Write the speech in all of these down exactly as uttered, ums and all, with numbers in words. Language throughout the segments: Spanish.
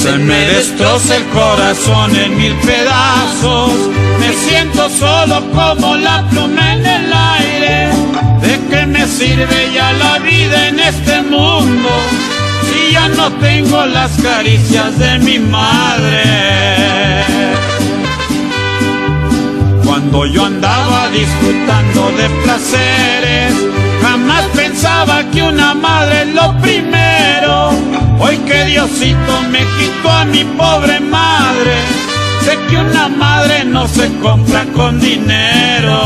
Se me destroza el corazón en mil pedazos, me siento solo como la pluma en el aire. ¿De qué me sirve ya la vida en este mundo si ya no tengo las caricias de mi madre? Cuando yo andaba disfrutando de placeres, jamás pensaba que una madre es lo primero. Hoy que Diosito me quitó a mi pobre madre, sé que una madre no se compra con dinero.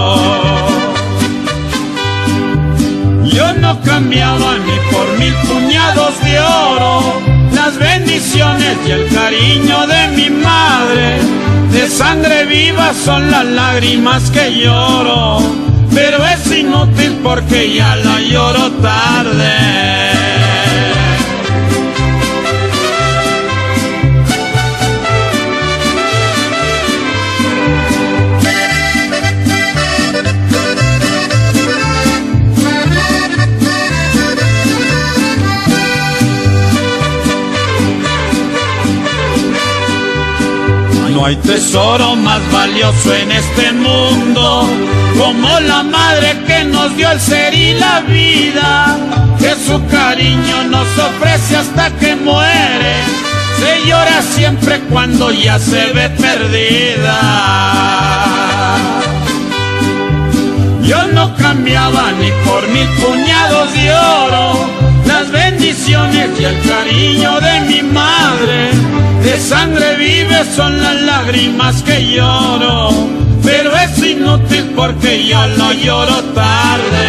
Yo no cambiaba ni por mil puñados de oro las bendiciones y el cariño de mi madre. De sangre viva son las lágrimas que lloro, pero es inútil porque ya la lloro tarde. No hay tesoro más valioso en este mundo como la madre que nos dio el ser y la vida, que su cariño nos ofrece hasta que muere. Se llora siempre cuando ya se ve perdida. Yo no cambiaba ni por mil puñados de oro las bendiciones y el cariño de mi madre. De sangre vive son las lágrimas que lloro, pero es inútil porque ya lo lloro tarde.